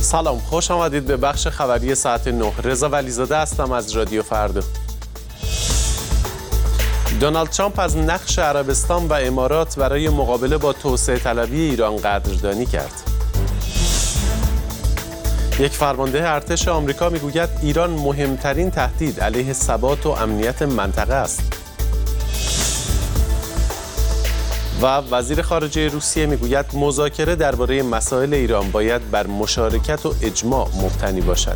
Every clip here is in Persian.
سلام، خوش آمدید به بخش خبری ساعت 9. رضا ولیزاده هستم از رادیو فردا. دونالد ترامپ از نقش عربستان و امارات برای مقابله با توسعه طلبی ایران قدردانی کرد. یک فرمانده ارتش آمریکا میگوید ایران مهمترین تهدید علیه ثبات و امنیت منطقه است. و وزیر خارجه روسیه میگوید مذاکره درباره مسائل ایران باید بر مشارکت و اجماع مبتنی باشد.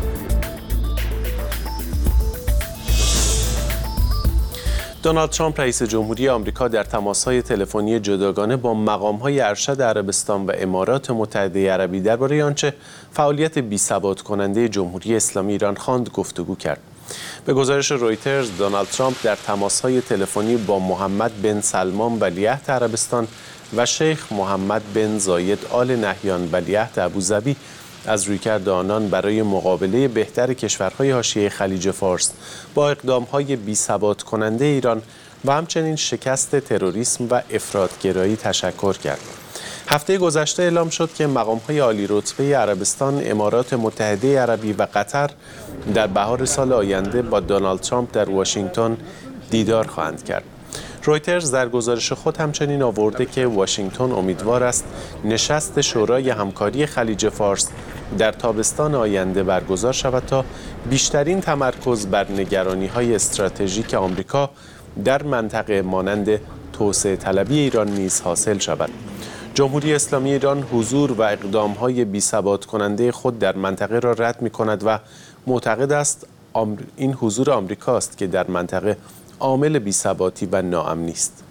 دونالد ترامپ رئیس جمهوری آمریکا در تماس‌های تلفنی جداگانه با مقام‌های ارشد عربستان و امارات متحده عربی درباره آنچه فعالیت بی‌ثبات کننده جمهوری اسلامی ایران خواند گفتگو کرد. به گزارش رویترز، دونالد ترامپ در تماس‌های تلفنی با محمد بن سلمان ولیعهد عربستان و شیخ محمد بن زاید آل نهیان ولیعهد ابوظبی از رویکرد آنان برای مقابله بهتر کشورهای حاشیه خلیج فارس با اقدام‌های بی‌ثبات کننده ایران و همچنین شکست تروریسم و افراط‌گرایی تشکر کرد. هفته گذشته اعلام شد که مقام‌های عالی رتبه عربستان، امارات متحده عربی و قطر در بهار سال آینده با دونالد ترامپ در واشنگتن دیدار خواهند کرد. رویترز در گزارش خود همچنین آورده که واشنگتن امیدوار است نشست شورای همکاری خلیج فارس در تابستان آینده برگزار شود تا بیشترین تمرکز بر نگرانی‌های استراتژیک آمریکا در منطقه مانند توسعه طلبی ایران نیز حاصل شود. جمهوری اسلامی ایران حضور و اقدام‌های بی‌ثبات کننده خود در منطقه را رد می‌کند و معتقد است این حضور آمریکاست که در منطقه عامل بی‌ثباتی و ناامنی است.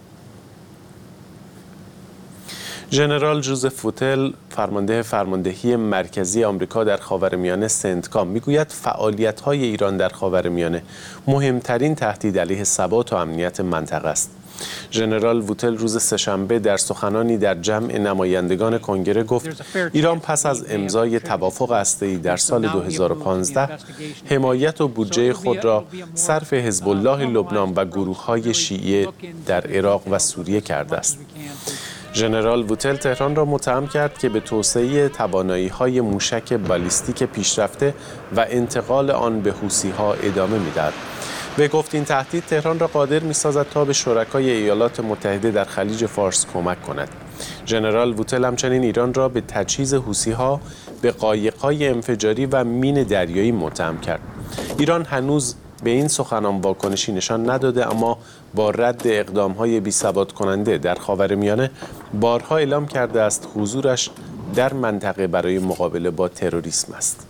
ژنرال جوزف ووتل، فرماندهی مرکزی آمریکا در خاورمیانه سنتکام میگوید فعالیت‌های ایران در خاورمیانه مهمترین تهدید علیه ثبات و امنیت منطقه است. ژنرال ووتل روز سه‌شنبه در سخنانی در جمع نمایندگان کنگره گفت ایران پس از امضای توافق هسته‌ای در سال 2015 حمایت و بودجه خود را صرف حزب الله لبنان و گروه‌های شیعه در عراق و سوریه کرده است. ژنرال ووتل تهران را متهم کرد که به توسعه توانایی‌های موشک بالیستیک پیشرفته و انتقال آن به حوثی‌ها ادامه می‌دهد. به گفت این تهدید تهران را قادر می‌سازد تا به شرکای ایالات متحده در خلیج فارس کمک کند. ژنرال ووتل همچنین ایران را به تجهیز حوثی‌ها به قایق‌های انفجاری و مین دریایی متهم کرد. ایران هنوز به این سخنان واکنشی نشان نداده، اما با رد اقدام‌های بی‌ثبات کننده در خاورمیانه بارها اعلام کرده است حضورش در منطقه برای مقابله با تروریسم است.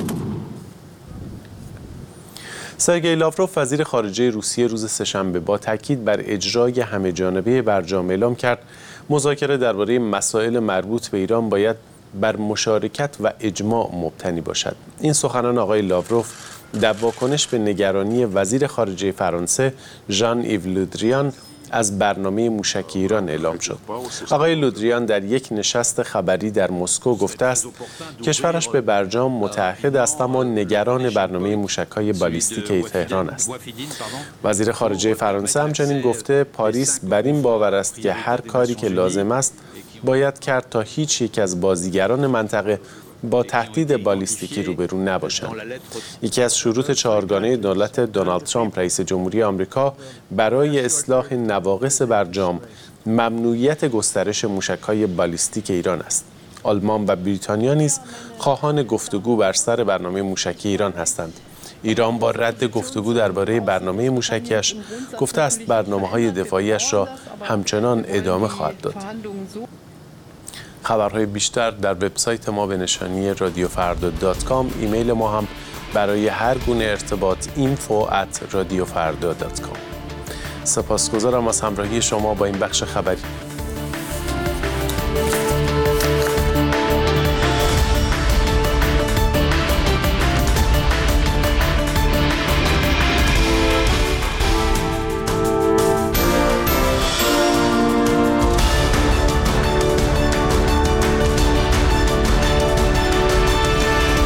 سرگئی لاوروف، وزیر خارجه روسیه، روز سه‌شنبه با تاکید بر اجرای همه‌جانبه برجام اعلام کرد مذاکره درباره مسائل مربوط به ایران باید بر مشارکت و اجماع مبتنی باشد. این سخنان آقای لاوروف در واکنش به نگرانی وزیر خارجه فرانسه ژان ایو لودریان از برنامه موشکی ایران اعلام شد. آقای لودریان در یک نشست خبری در مسکو گفته است کشورش به برجام متعهد است اما نگران برنامه موشک‌های بالیستیک تهران است. وزیر خارجه فرانسه همچنین گفته پاریس بر این باور است که هر کاری که لازم است باید کرد تا هیچ یک از بازیگران منطقه با تهدید بالیستیکی روبرو نباشند. یکی از شروط چهارگانه دولت دونالد ترامپ رئیس جمهوری آمریکا برای اصلاح نواقص برجام ممنوعیت گسترش موشک‌های بالیستیک ایران است. آلمان و بریتانیا نیز خواهان گفتگو بر سر برنامه موشکی ایران هستند. ایران با رد گفتگو درباره برنامه موشکیش گفته است برنامه‌های دفاعیش را همچنان ادامه خواهد داد. خبرهای بیشتر در وبسایت ما به نشانی radiofarda.com. ایمیل ما هم برای هر گونه ارتباط info@radiofarda.com. سپاسگزارم از همراهی شما با این بخش خبری.